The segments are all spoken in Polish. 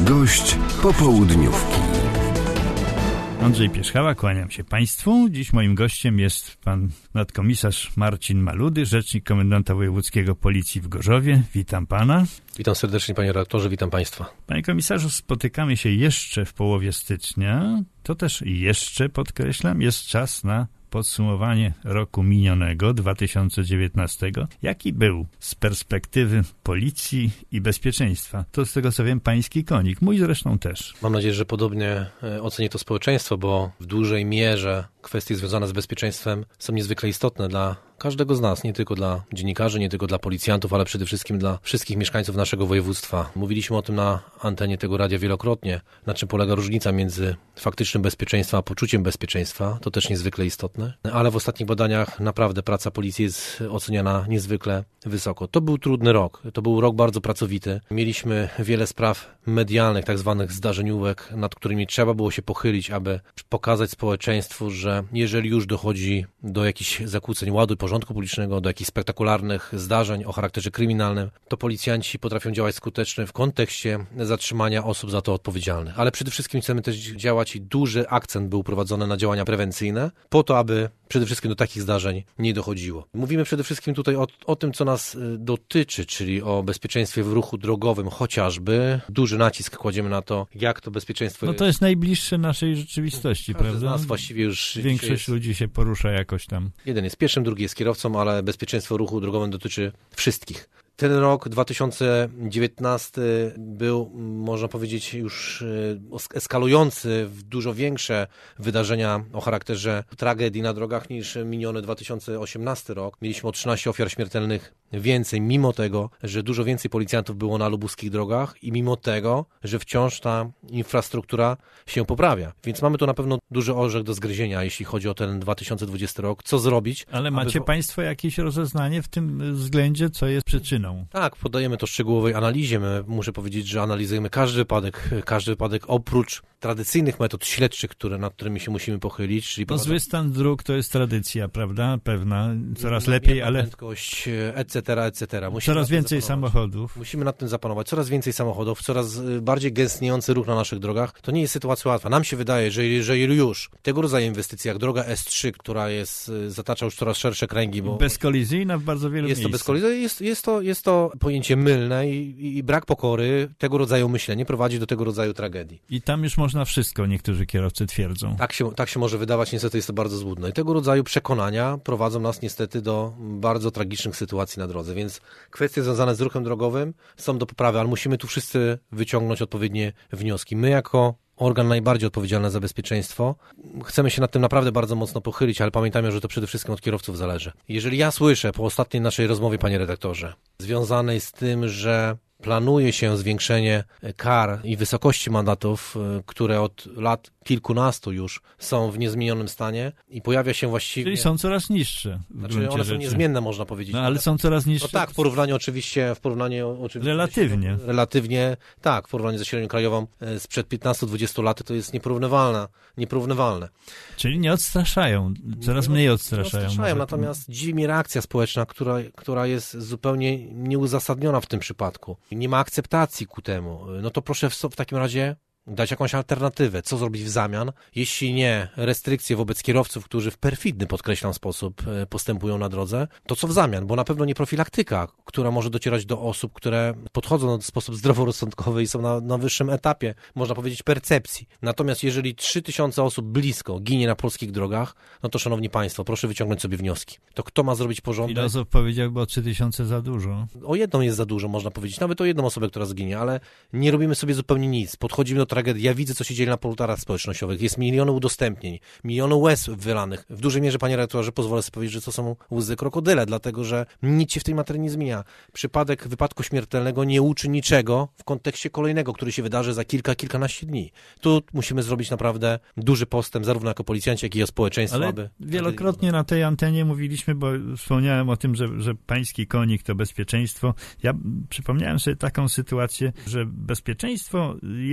Gość popołudniówki. Andrzej Pierzchała, kłaniam się Państwu. Dziś moim gościem jest pan nadkomisarz Marcin Maludy, rzecznik komendanta wojewódzkiego Policji w Gorzowie. Witam pana. Witam serdecznie, panie redaktorze, witam państwa. Panie komisarzu, spotykamy się jeszcze w połowie stycznia. To też jeszcze, podkreślam, jest czas na podsumowanie roku minionego, 2019. Jaki był z perspektywy policji i bezpieczeństwa? To z tego co wiem pański konik, mój zresztą też. Mam nadzieję, że podobnie oceni to społeczeństwo, bo w dużej mierze kwestie związane z bezpieczeństwem są niezwykle istotne dla każdego z nas, nie tylko dla dziennikarzy, nie tylko dla policjantów, ale przede wszystkim dla wszystkich mieszkańców naszego województwa. Mówiliśmy o tym na antenie tego radia wielokrotnie, na czym polega różnica między faktycznym bezpieczeństwem a poczuciem bezpieczeństwa. To też niezwykle istotne, ale w ostatnich badaniach naprawdę praca policji jest oceniana niezwykle wysoko. To był trudny rok, to był rok bardzo pracowity. Mieliśmy wiele spraw medialnych, tak zwanych zdarzeniówek, nad którymi trzeba było się pochylić, aby pokazać społeczeństwu, że jeżeli już dochodzi do jakichś zakłóceń ładu i porządku publicznego, do jakichś spektakularnych zdarzeń o charakterze kryminalnym, to policjanci potrafią działać skutecznie w kontekście zatrzymania osób za to odpowiedzialnych. Ale przede wszystkim chcemy też działać i duży akcent był prowadzony na działania prewencyjne, po to, aby przede wszystkim do takich zdarzeń nie dochodziło. Mówimy przede wszystkim tutaj o tym, co nas dotyczy, czyli o bezpieczeństwie w ruchu drogowym chociażby. Duży nacisk kładziemy na to, jak to bezpieczeństwo... No to jest najbliższe naszej rzeczywistości, każdy prawda? Z nas właściwie już większość ludzi się porusza jakoś tam. Jeden jest pieszym, drugi jest kierowcą, ale bezpieczeństwo ruchu drogowym dotyczy wszystkich. Ten rok 2019 był, można powiedzieć, już eskalujący w dużo większe wydarzenia o charakterze tragedii na drogach niż miniony 2018 rok. Mieliśmy o 13 ofiar śmiertelnych więcej, mimo tego, że dużo więcej policjantów było na lubuskich drogach i mimo tego, że wciąż ta infrastruktura się poprawia. Więc mamy tu na pewno duży orzech do zgryzienia, jeśli chodzi o ten 2020 rok. Co zrobić? Ale macie państwo jakieś rozeznanie w tym względzie, co jest przyczyną? Tak, poddajemy to szczegółowej analizie. Muszę powiedzieć, że analizujemy każdy wypadek oprócz tradycyjnych metod śledczych, nad którymi się musimy pochylić. Czyli no zły stan dróg to jest tradycja, prawda? Pewna, coraz lepiej, ale... prędkość, etc. Coraz więcej samochodów. Musimy nad tym zapanować. Coraz więcej samochodów, coraz bardziej gęstniejący ruch na naszych drogach. To nie jest sytuacja łatwa. Nam się wydaje, że jeżeli już tego rodzaju inwestycje, jak droga S3, która zatacza już coraz szersze kręgi, bo... Bezkolizyjna w bardzo wielu miejscach. Jest to bezkolizyjne, jest to pojęcie mylne i brak pokory, tego rodzaju myślenie prowadzi do tego rodzaju tragedii. I tam już można wszystko, niektórzy kierowcy twierdzą. Tak się może wydawać, niestety jest to bardzo złudne. I tego rodzaju przekonania prowadzą nas niestety do bardzo tragicznych sytuacji na drodze, więc kwestie związane z ruchem drogowym są do poprawy, ale musimy tu wszyscy wyciągnąć odpowiednie wnioski. My jako organ najbardziej odpowiedzialny za bezpieczeństwo. Chcemy się nad tym naprawdę bardzo mocno pochylić, ale pamiętajmy, że to przede wszystkim od kierowców zależy. Jeżeli ja słyszę po ostatniej naszej rozmowie, panie redaktorze, związanej z tym, że planuje się zwiększenie kar i wysokości mandatów, które od lat kilkunastu już są w niezmienionym stanie i pojawia się właściwie... Czyli są coraz niższe. Znaczy one są niezmienne, można powiedzieć. No ale są coraz niższe. No tak, w porównaniu oczywiście Relatywnie, tak, w porównaniu ze średnią krajową sprzed 15-20 lat to jest nieporównywalne. Czyli nie odstraszają, coraz mniej odstraszają. Natomiast dziwi mnie reakcja społeczna, która jest zupełnie nieuzasadniona w tym przypadku. Nie ma akceptacji ku temu. No to proszę w takim razie dać jakąś alternatywę. Co zrobić w zamian? Jeśli nie restrykcje wobec kierowców, którzy w perfidny, podkreślam, sposób postępują na drodze, to co w zamian? Bo na pewno nie profilaktyka, która może docierać do osób, które podchodzą w sposób zdroworozsądkowy i są na wyższym etapie, można powiedzieć, percepcji. Natomiast jeżeli 3000 osób blisko ginie na polskich drogach, no to szanowni państwo, proszę wyciągnąć sobie wnioski. To kto ma zrobić porządek? Filozof powiedziałby o 3000 za dużo. O jedną jest za dużo, można powiedzieć. Nawet o jedną osobę, która zginie, ale nie robimy sobie zupełnie nic. Podchodzimy do tragedii. Ja widzę, co się dzieje na portalach społecznościowych. Jest miliony udostępnień, miliony łez wylanych. W dużej mierze, panie redaktorze, pozwolę sobie powiedzieć, że to są łzy krokodyle, dlatego że nic się w tej materii nie zmienia. Przypadek wypadku śmiertelnego nie uczy niczego w kontekście kolejnego, który się wydarzy za kilkanaście dni. Tu musimy zrobić naprawdę duży postęp, zarówno jako policjanci, jak i jako społeczeństwo. Ale wielokrotnie na tej antenie mówiliśmy, bo wspomniałem o tym, że pański konik to bezpieczeństwo. Ja przypomniałem sobie taką sytuację, że bezpieczeństwo jest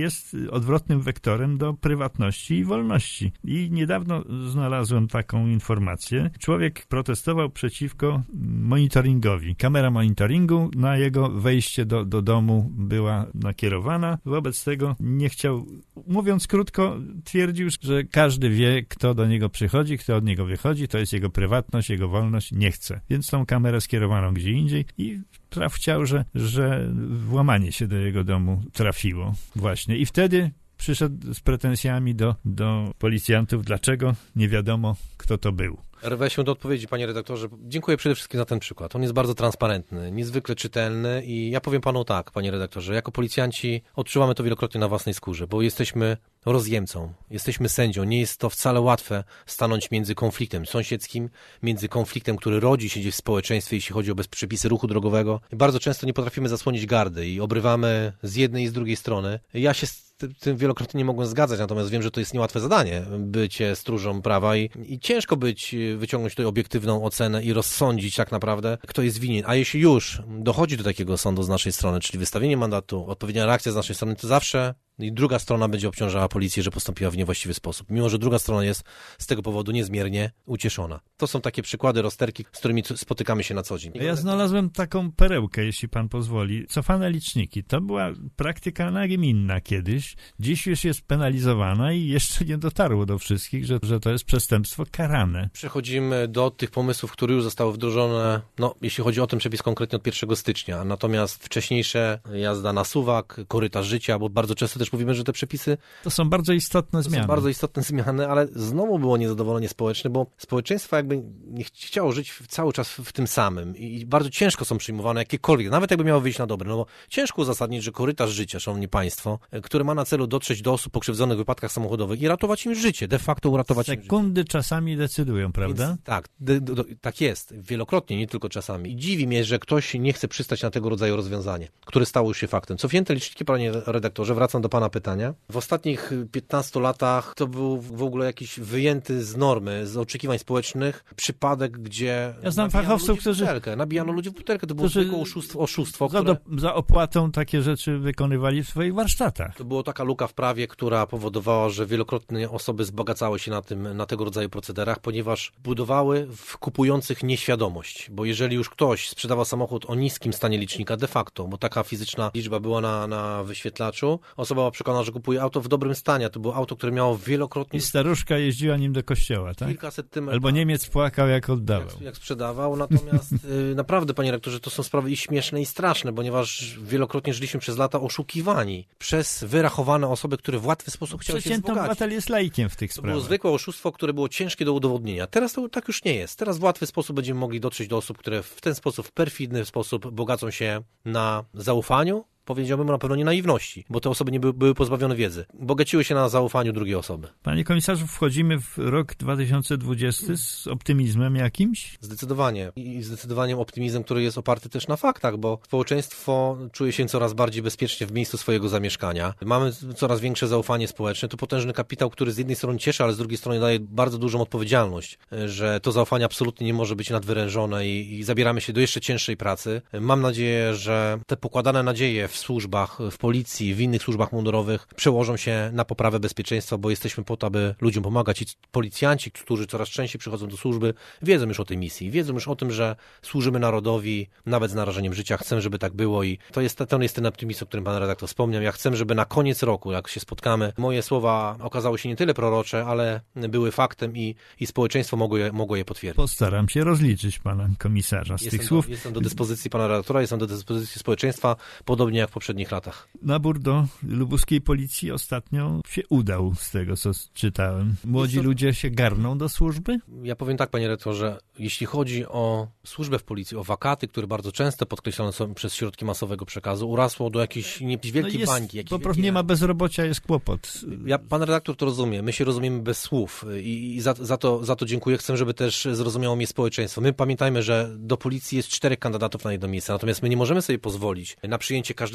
odwrotnym wektorem do prywatności i wolności. I niedawno znalazłem taką informację. Człowiek protestował przeciwko monitoringowi. Kamera monitoringu na jego wejście do domu była nakierowana. Wobec tego nie chciał, mówiąc krótko, twierdził, że każdy wie, kto do niego przychodzi, kto od niego wychodzi, to jest jego prywatność, jego wolność, nie chce. Więc tą kamerę skierowano gdzie indziej i chciał, że włamanie się do jego domu trafiło właśnie. I wtedy przyszedł z pretensjami do policjantów, dlaczego nie wiadomo, kto to był. Rwę się do odpowiedzi, panie redaktorze. Dziękuję przede wszystkim za ten przykład. On jest bardzo transparentny, niezwykle czytelny i ja powiem panu tak, panie redaktorze, jako policjanci odczuwamy to wielokrotnie na własnej skórze, bo jesteśmy rozjemcą, jesteśmy sędzią. Nie jest to wcale łatwe stanąć między konfliktem sąsiedzkim, między konfliktem, który rodzi się gdzieś w społeczeństwie, jeśli chodzi o przepisy ruchu drogowego. I bardzo często nie potrafimy zasłonić gardy i obrywamy z jednej i z drugiej strony. Ja się z tym wielokrotnie nie mogłem zgadzać, natomiast wiem, że to jest niełatwe zadanie, bycie stróżą prawa i ciężko wyciągnąć tutaj obiektywną ocenę i rozsądzić tak naprawdę, kto jest winien. A jeśli już dochodzi do takiego sądu z naszej strony, czyli wystawienie mandatu, odpowiednia reakcja z naszej strony, to zawsze i druga strona będzie obciążała policję, że postąpiła w niewłaściwy sposób, mimo że druga strona jest z tego powodu niezmiernie ucieszona. To są takie przykłady, rozterki, z którymi spotykamy się na co dzień. Ja znalazłem taką perełkę, jeśli pan pozwoli. Cofane liczniki. To była praktyka nagminna kiedyś. Dziś już jest penalizowana i jeszcze nie dotarło do wszystkich, że to jest przestępstwo karane. Przechodzimy do tych pomysłów, które już zostały wdrożone, jeśli chodzi o ten przepis konkretnie od 1 stycznia. Natomiast wcześniejsze jazda na suwak, korytarz życia, bo bardzo często też mówimy, że te przepisy to są bardzo istotne zmiany. Są bardzo istotne zmiany, ale znowu było niezadowolenie społeczne, bo społeczeństwo jakby nie chciało żyć cały czas w tym samym i bardzo ciężko są przyjmowane jakiekolwiek, nawet jakby miało wyjść na dobre, bo ciężko uzasadnić, że korytarz życia, szanowni państwo, który ma na celu dotrzeć do osób pokrzywdzonych w wypadkach samochodowych i ratować im życie, de facto uratować im życie. Sekundy czasami decydują, prawda? Więc, tak, tak jest, wielokrotnie, nie tylko czasami. I dziwi mnie, że ktoś nie chce przystać na tego rodzaju rozwiązanie, które stało się faktem. Cofnięte liczniki, panie redaktorze, wracam do pana pytania. W ostatnich 15 latach to był w ogóle jakiś wyjęty z normy, z oczekiwań społecznych przypadek, gdzie ja znam fachowców, którzy nabijano ludzi w butelkę. To było zwykłe oszustwo. Za opłatą takie rzeczy wykonywali w swoich warsztatach. To była taka luka w prawie, która powodowała, że wielokrotnie osoby wzbogacały się na tego rodzaju procederach, ponieważ budowały w kupujących nieświadomość. Bo jeżeli już ktoś sprzedawał samochód o niskim stanie licznika de facto, bo taka fizyczna liczba była na wyświetlaczu, osoba była przekonana, że kupuje auto w dobrym stanie, a to było auto, które miało wielokrotnie... I staruszka jeździła nim do kościoła, tak? Kilkaset tym... Albo Niemiec płakał, jak oddawał. Jak sprzedawał, natomiast naprawdę, panie rektorze, to są sprawy i śmieszne, i straszne, ponieważ wielokrotnie żyliśmy przez lata oszukiwani przez wyrachowane osoby, które w łatwy sposób chciały się wzbogacić. Obywatel jest laikiem w tych sprawach. To było zwykłe oszustwo, które było ciężkie do udowodnienia. Teraz to tak już nie jest. Teraz w łatwy sposób będziemy mogli dotrzeć do osób, które w ten sposób, w perfidny sposób bogacą się na zaufaniu, powiedziałbym na pewno nie naiwności, bo te osoby nie były pozbawione wiedzy. Bogaciły się na zaufaniu drugiej osoby. Panie komisarzu, wchodzimy w rok 2020 z optymizmem jakimś? Zdecydowanie. I zdecydowanie optymizm, który jest oparty też na faktach, bo społeczeństwo czuje się coraz bardziej bezpiecznie w miejscu swojego zamieszkania. Mamy coraz większe zaufanie społeczne. To potężny kapitał, który z jednej strony cieszy, ale z drugiej strony daje bardzo dużą odpowiedzialność, że to zaufanie absolutnie nie może być nadwyrężone i zabieramy się do jeszcze cięższej pracy. Mam nadzieję, że te pokładane nadzieje w służbach, w policji, w innych służbach mundurowych przełożą się na poprawę bezpieczeństwa, bo jesteśmy po to, aby ludziom pomagać i policjanci, którzy coraz częściej przychodzą do służby, wiedzą już o tej misji, wiedzą już o tym, że służymy narodowi, nawet z narażeniem życia. Chcę, żeby tak było i to jest ten optymizm, o którym pan redaktor wspomniał. Ja chcę, żeby na koniec roku, jak się spotkamy, moje słowa okazały się nie tyle prorocze, ale były faktem i społeczeństwo mogło je potwierdzić. Postaram się rozliczyć pana komisarza z tych słów. Jestem do dyspozycji pana redaktora, jestem do dyspozycji społeczeństwa, podobnie jak w poprzednich latach. Nabór do lubuskiej policji ostatnio się udał, z tego co czytałem. Młodzi ludzie się garną do służby? Ja powiem tak, panie rektorze, jeśli chodzi o służbę w policji, o wakaty, które bardzo często podkreślane są przez środki masowego przekazu, urosło do jakiejś wielkiej bańki. Po prostu nie ma bezrobocia, jest kłopot. Pan redaktor to rozumie, my się rozumiemy bez słów i za to dziękuję. Chcę, żeby też zrozumiało mnie społeczeństwo. My pamiętajmy, że do policji jest 4 kandydatów na jedno miejsce, natomiast my nie możemy sobie pozwolić na przyjęcie każdego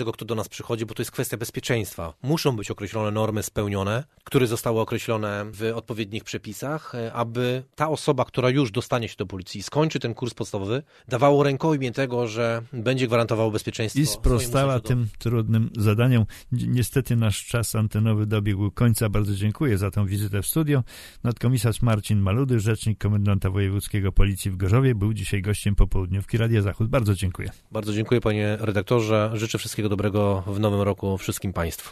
każdego, kto do nas przychodzi, bo to jest kwestia bezpieczeństwa. Muszą być określone normy spełnione, które zostały określone w odpowiednich przepisach, aby ta osoba, która już dostanie się do policji i skończy ten kurs podstawowy, dawało rękojmię tego, że będzie gwarantowało bezpieczeństwo. I sprostała tym trudnym zadaniom. Niestety nasz czas antenowy dobiegł końca. Bardzo dziękuję za tę wizytę w studio. Nadkomisarz Marcin Maludy, rzecznik komendanta wojewódzkiego Policji w Gorzowie, był dzisiaj gościem popołudniówki Radia Zachód. Bardzo dziękuję. Bardzo dziękuję, panie redaktorze. Życzę wszystkiego dobrego w nowym roku wszystkim państwu.